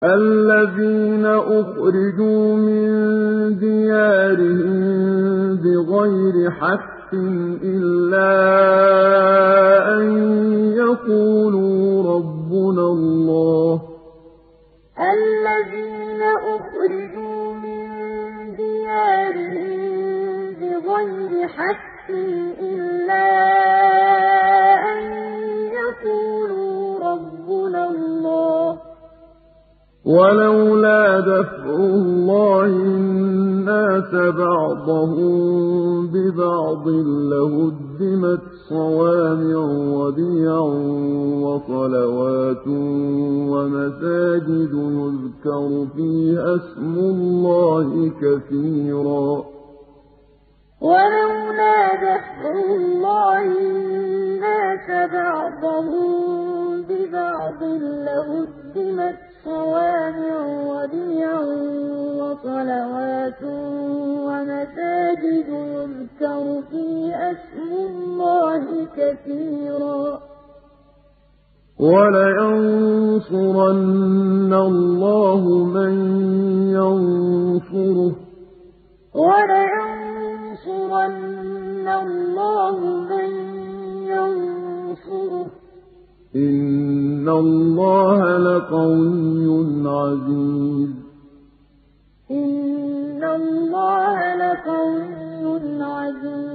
الَّذِينَ أُخْرِجُوا مِن دِيَارِهِم بِغَيْرِ حَقٍّ إِلَّا أَن يَقُولُوا رَبُّنَا اللَّهُ ۗ الَّذِينَ أُخْرِجُوا مِن دِيَارِهِم بِغَيْرِ حَقٍّ إِلَّا أَن يَقُولُوا رَبُّنَا اللَّهُ ۗ وَلَوْلَا دَفْعُ اللَّهِ النَّاسَ بَعْضَهُم بِبَعْضٍ لَّهُدِّمَتْ صَوَامِعُ وَبِيَعٌ وَصَلَوَاتٌ وَمَسَاجِدُ يُذْكَرُ فِيهَا اسْمُ اللَّهِ كَثِيرًا ۗ وَلَوْلَا دَفْعُ اللَّهِ النَّاسَ بَعْضَهُم بِبَعْضٍ لَّهُدِّمَتْ صَوَامِعُ وَبِيَعٌ وَصَلَوَاتٌ وَمَسَاجِدُ يُذْكَرُ فِيهَا اسْمُ اللَّهِ كَثِيرًا ۗ وَلَيَنصُرَنَّ اللَّهُ مَن يَنصُرُهُ ۗ وَلَيَنصُرَنَّ اللَّهُ مَن يَنصُرُهُ ۗ إِنَّ اللَّهَ لَقَوِيٌّ عَزِيزٌ إِنَّ اللَّهَ لَقَوِيٌّ عَزِيزٌ